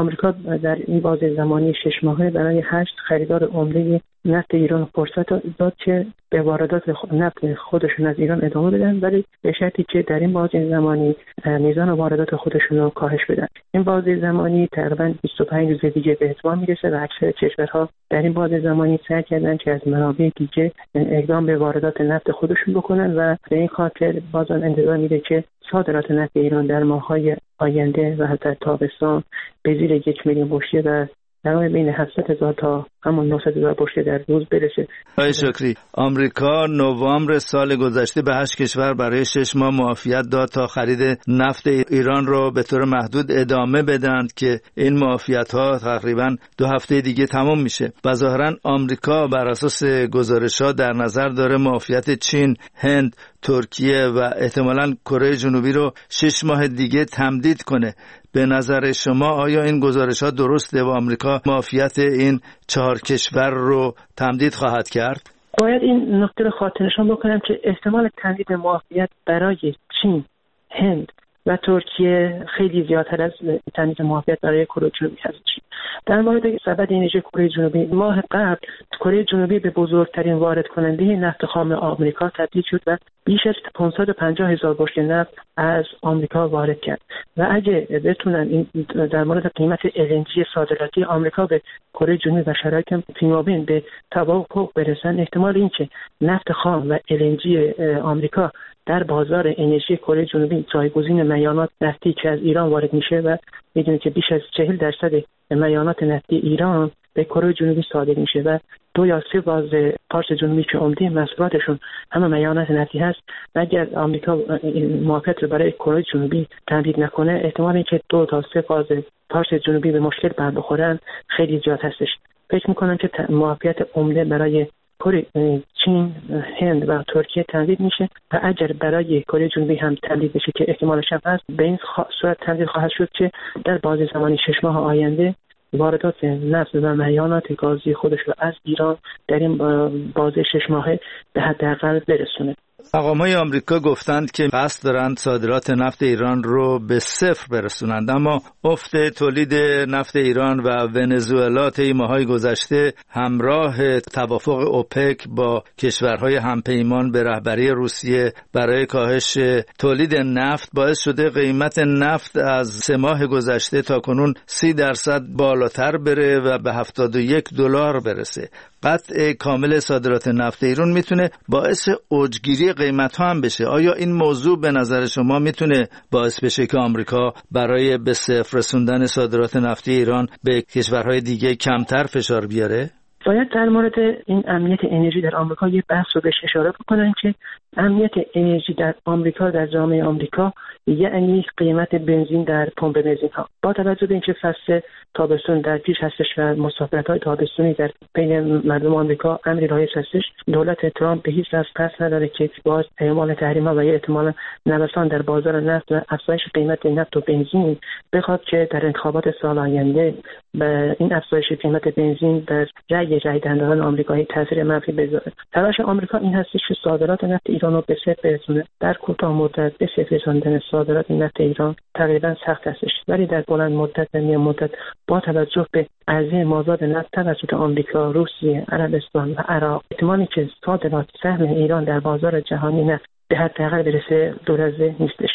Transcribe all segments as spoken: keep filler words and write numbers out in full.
آمریکا در این بازه زمانی شش ماهه برای هشت خریدار عمده نفت ایران فرصت داد که به واردات نفت خودشون از ایران ادامه بدن، ولی به شرطی که در این بازه زمانی میزان واردات خودشون رو کاهش بدن. این بازه زمانی تقریبا بیست و پنج روز دیگه به اتمام میرسه و اکثر کشورها در این بازه زمانی سعی کردن که از منابع دیگه اقدام به واردات نفت خودشون بکنن و به این خاطر بازم انتظار میره که صادرات نفت ایران در ماه‌های آینده و حتی تابستان به زیر یک میلیون بشکه و در بین هفتصد هزار تا همون نهصد هزار بشکه در روز برسه. آقای شکری، آمریکا نوامبر سال گذشته به هشت کشور برای شش ماه معافیت داد تا خرید نفت ایران رو به طور محدود ادامه بدند که این معافیت‌ها تقریباً دو هفته دیگه تمام میشه. و ظاهراً آمریکا بر اساس گزارش‌ها در نظر داره معافیت چین، هند، ترکیه و احتمالاً کره جنوبی رو شش ماه دیگه تمدید کنه. به نظر شما آیا این گزارش‌ها درسته و آمریکا معافیت این چهار کشور رو تمدید خواهد کرد؟ باید این نکته رو خاطر نشان بکنم که احتمال تمدید معافیت برای چین، هند و ترکیه خیلی زیادتر از تمدید معافیت برای کره جنوبی هست. در مورد سبد انرژی کره جنوبی، ماه قبل کره جنوبی به بزرگترین وارد کننده نفت خام آمریکا تبدیل شد و بیش از پانصد و پنجاه هزار بشکه نفت از آمریکا وارد کرد و اگه بتونن این در مورد قیمت ال ان جی صادراتی آمریکا به کره جنوبی و شرایط فیمابین به توافق برسن، احتمال اینکه نفت خام و ال ان جی آمریکا در بازار انرژی کره جنوبی جایگزین میانات نفتی که از ایران وارد میشه و میدونید که بیش از چهل درصد میانات نفتی ایران به کره جنوبی صادر میشه و دو یا سه باز پارس جنوبی که عمده محصولاتشون همه میانات نفتی هست و اگر آمریکا موافقت رو برای کره جنوبی تمدید نکنه، احتمال اینکه دو تا سه فاز پارس جنوبی به مشکل بر بخورن خیلی زیاد هستش. فکر میکنم که موافقت عمده برای کره چین، هند و ترکیه تمدید میشه و اگر برای کره جنوبی هم تمدید بشه که احتمالش هم هست، به این صورت تمدید خواهد شد که در بازه زمانی شش ماه آینده واردات نفت و معیانات گازی خودش رو از ایران در این بازه شش ماهه به حداقل برسونه. مقام‌های آمریکا گفتند که قصد دارند صادرات نفت ایران رو به صفر برسونند، اما افت تولید نفت ایران و ونزوئلا طی ماه‌های گذشته همراه توافق اوپک با کشورهای همپیمان به رهبری روسیه برای کاهش تولید نفت باعث شده قیمت نفت از سه ماه گذشته تا کنون سی درصد بالاتر بره و به هفتاد و یک دلار برسه. قطع کامل صادرات نفت ایران میتونه باعث اوجگیری قیمت ها هم بشه. آیا این موضوع به نظر شما میتونه باعث بشه که آمریکا برای به صفر رسوندن صادرات نفتی ایران به کشورهای دیگه کمتر فشار بیاره؟ باید در مورد این امنیت انرژی در آمریکا یه بحث رو بهش اشاره بکنن که امنیت انرژی در آمریکا، در جامعه آمریکا، یعنی قیمت بنزین در پمپ بنزین ها. با توجه به اینکه فصل تابستون در پیش هستش و مسافرت‌های تابستونی در بین مردم آمریکا امری رایج هستش، دولت ترامپ به هیچ وجه قصد نداره که باز اعمال تحریم‌ها و یا احتمال نوسان در بازار نفت و افزایش قیمت نفت و بنزین بخواد که در انتخابات سال آینده به این افزایش قیمت بنزین در رأی رأی دهندگان آمریکایی تاثیر منفی بذاره. تلاش آمریکا این هستش که صادرات نفت ایران رو به صفر برسونه. در کوتاه مدت به صفر رساندن صادرات نفت ایران تقریبا سخت هستش، ولی در بلند مدت و میان مدت با توجه به عرضه مازاد نفت توسط آمریکا، روسیه، عربستان و عراق، احتمالی که صادرات سهم ایران در بازار جهانی نفت به حداقل برسه دو درصد نیستش.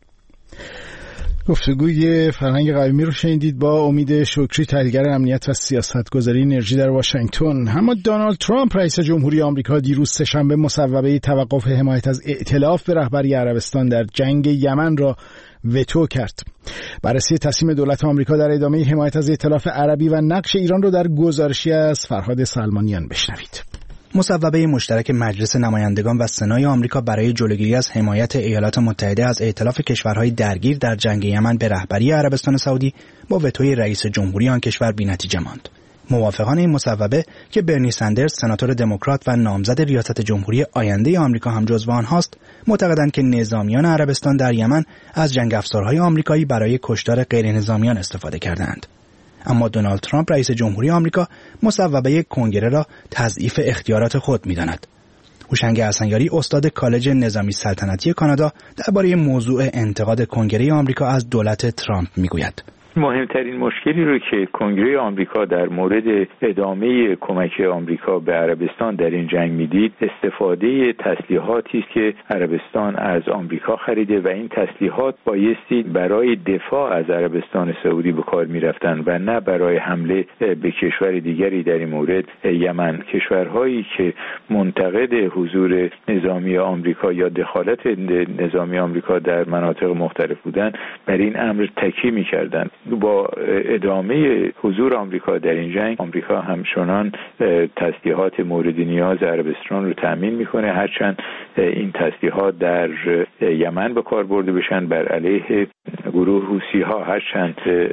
گفتگوی فرهنگ قویمی رو شنیدید با امید شکری، تحلیلگر امنیت و سیاستگذاری انرژی در واشنگتن. اما دونالد ترامپ رئیس جمهوری آمریکا دیروز سه‌شنبه مصوبه توقف حمایت از ائتلاف به رهبری عربستان در جنگ یمن را وتو کرد. بررسی تصمیم دولت آمریکا در ادامه حمایت از ائتلاف عربی و نقش ایران رو در گزارشی از فرهاد سلمانیان بشنوید. مصوبه مشترک مجلس نمایندگان و سنای آمریکا برای جلوگیری از حمایت ایالات متحده از ائتلاف کشورهای درگیر در جنگ یمن به رهبری عربستان سعودی با وتوی رئیس جمهوری آن کشور بی‌نتیجه ماند. موافقان این مصوبه که برنی سندرز سناتور دموکرات و نامزد ریاست جمهوری آینده آمریکا هم جزو آنهاست، معتقدند که نظامیان عربستان در یمن از جنگ افزارهای آمریکایی برای کشتار غیر نظامیان استفاده کردند. اما دونالد ترامپ رئیس جمهوری آمریکا مصوبه کنگره را تضعیف اختیارات خود می‌داند. هوشنگ حسنیاری استاد کالج نظامی سلطنتی کانادا درباره موضوع انتقاد کنگره آمریکا از دولت ترامپ میگوید. مهمترین مشکلی رو که کنگره آمریکا در مورد ادامه کمک آمریکا به عربستان در این جنگ میدید استفاده تسلیحاتی است که عربستان از آمریکا خریده و این تسلیحات بایستی برای دفاع از عربستان سعودی به کار میرفتن و نه برای حمله به کشور دیگری در این مورد یمن. کشورهایی که منتقد حضور نظامی آمریکا یا دخالت نظامی آمریکا در مناطق مختلف بودند بر این امر تکیه می‌کردند. با ادامه حضور آمریکا در این جنگ آمریکا همچنان تسلیحات مورد نیاز عربستان رو تأمین میکنه، هرچند این تسلیحات در یمن به کار برده بشن بر علیه گروه حوثی ها، هرچند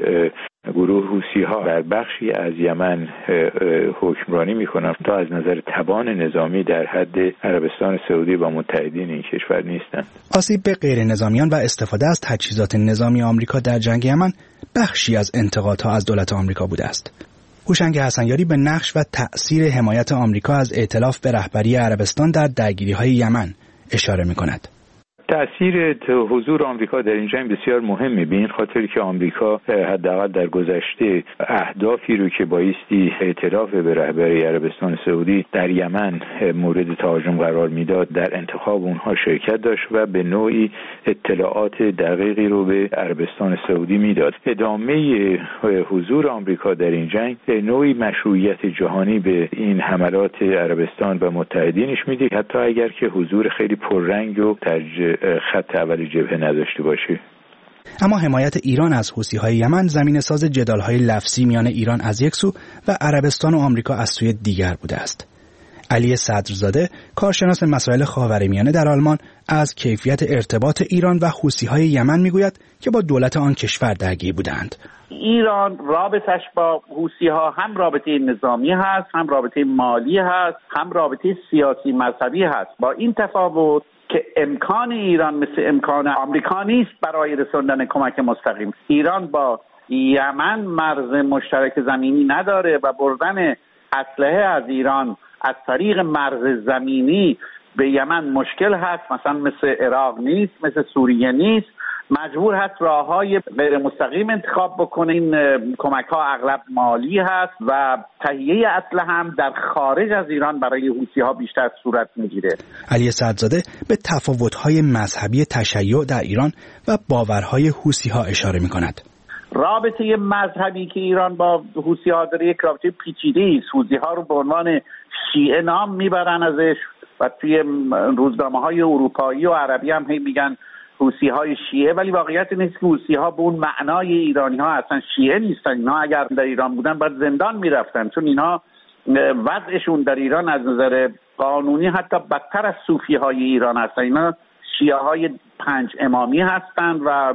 گروه حوثی ها در بخشی از یمن حکمرانی میکنن تا از نظر توان نظامی در حد عربستان سعودی و متحدین این کشور نیستند. آسیب به غیر نظامیان و استفاده از تجهیزات نظامی آمریکا در جنگ یمن بخشی از انتقادها از دولت آمریکا بوده است. هوشنگ حسنیاری به نقش و تأثیر حمایت آمریکا از ائتلاف به رهبری عربستان در درگیری‌های یمن اشاره می‌کند. تأثیر حضور آمریکا در این جنگ بسیار مهمه، به این خاطر که آمریکا حداقل در گذشته اهدافی رو که بایستی ائتلاف به رهبری عربستان سعودی در یمن مورد تهاجم قرار میداد در انتخاب اونها شرکت داشت و به نوعی اطلاعات دقیقی رو به عربستان سعودی میداد. ادامه حضور آمریکا در این جنگ به نوعی مشروعیت جهانی به این حملات عربستان و متحدینش میده، حتی اگر که حضور خیلی پررنگ و ترج خط اول جبهه نداشته باشه. اما حمایت ایران از حوثی‌های یمن زمین ساز جدال‌های لفظی میان ایران از یک سو و عربستان و آمریکا از سوی دیگر بوده است. علی صدرزاده، کارشناس مسائل خاورمیانه در آلمان، از کیفیت ارتباط ایران و حوثی‌های یمن میگوید که با دولت آن کشور درگیر بودند. ایران رابطش با حوثی‌ها هم رابطه نظامی هست، هم رابطه مالی هست، هم رابطه سیاسی مذهبی هست، با این تفاوت که امکان ایران مثل امکان آمریکا نیست برای رسوندن کمک مستقیم. ایران با یمن مرز مشترک زمینی نداره و بردن اسلحه از ایران از طریق مرز زمینی به یمن مشکل هست، مثلا مثل عراق نیست، مثل سوریه نیست. مجبور هست راههای غیر مستقیم انتخاب بکنه. این کمک ها اغلب مالی هست و تهیه اسلحه هم در خارج از ایران برای حوثی ها بیشتر صورت میگیره. علی صدرزاده به تفاوت های مذهبی تشیع در ایران و باورهای حوثی ها اشاره میکند. رابطه مذهبی که ایران با حوثی ها داره یک رابطه پیچیده است. حوثی ها رو به عنوان شیعه نام میبرن ازش و توی روزنامه های اروپایی و عربی هم هی میگن حوثی های شیعه، ولی واقعیت نیست که حوثی ها به اون معنای ایرانی ها اصلا شیعه نیستن. اینا اگر در ایران بودن باید زندان میرفتن، چون اینا وضعشون در ایران از نظر قانونی حتی بدتر از صوفی های ایران هستن. اینا شیعه های پنج امامی هستن و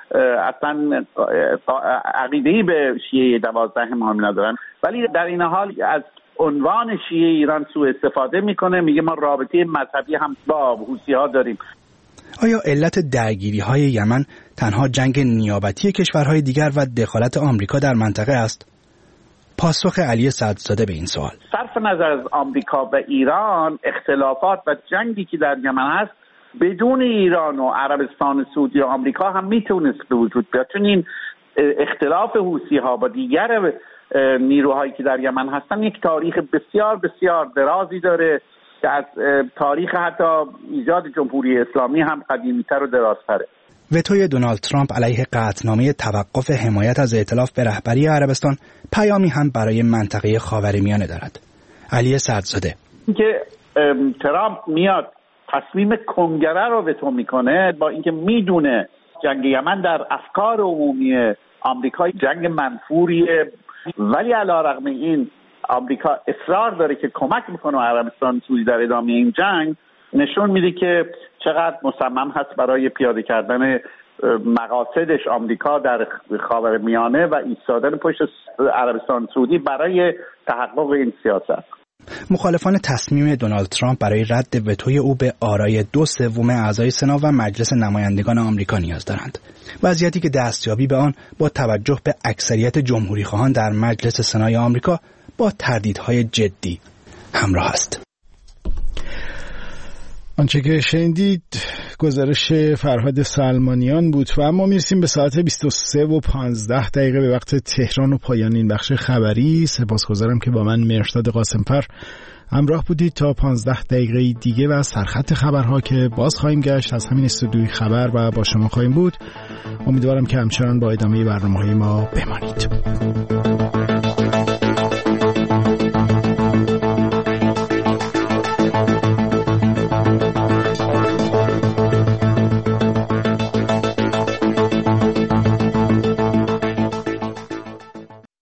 اصلا عقیده‌ای به شیعه دوازده امامی ندارن، ولی در این حال از عنوان شیعه ایران سوء استفاده میکنه، میگه ما رابطه مذهبی هم با حوثی ها داریم. آیا علت درگیری‌های یمن تنها جنگ نیابتی کشورهای دیگر و دخالت آمریکا در منطقه است؟ پاسخ علی صدرزاده به این سوال: صرف نظر از آمریکا و ایران، اختلافات و جنگی که در یمن هست بدون ایران و عربستان سعودی و آمریکا هم میتونست به وجود بیاد، چون این اختلاف حوثی‌ها با دیگر نیروهایی که در یمن هستن یک تاریخ بسیار بسیار درازی داره که از تاریخ حتی ایجاد جمهوری اسلامی هم قدیمی‌تر و درازتره. وتوی دونالد ترامپ علیه قطعنامه توقف حمایت از ائتلاف به رهبری عربستان پیامی هم برای منطقه خاورمیانه دارد. علی صدرزاده: اینکه ترامپ میاد تصمیم کنگره رو وتو میکنه با اینکه میدونه جنگ یمن در افکار عمومی آمریکا جنگ منفوریه، ولی علیرغم این آمریکا اصرار داره که کمک میکنه عربستان سعودی در ادامه این جنگ، نشون میده که چقدر مصمم هست برای پیاده کردن مقاصدش آمریکا در خاورمیانه و ایستادن پشت عربستان سعودی برای تحقق این سیاست. مخالفان تصمیم دونالد ترامپ برای رد وتوی او به آرای دو سوم اعضای سنا و مجلس نمایندگان آمریکا نیاز دارند. وضعیتی که دستیابی به آن با توجه به اکثریت جمهوری‌خواهان در مجلس سنای آمریکا با تردیدهای جدی همراه است. آنچه که شنیدید گزارش فرهاد سلمانیان بود و اما میرسیم به ساعت بیست و سه و پانزده دقیقه به وقت تهران و پایان این بخش خبری. سپاسگزارم که با من مهرداد قاسمفر همراه بودید تا پانزده دقیقه دیگه و سرخط خبرها که باز خواهیم گشت از همین استودیوی خبر و با شما خواهیم بود. امیدوارم که همچنان با ادامه برنامه‌های ما بمانید.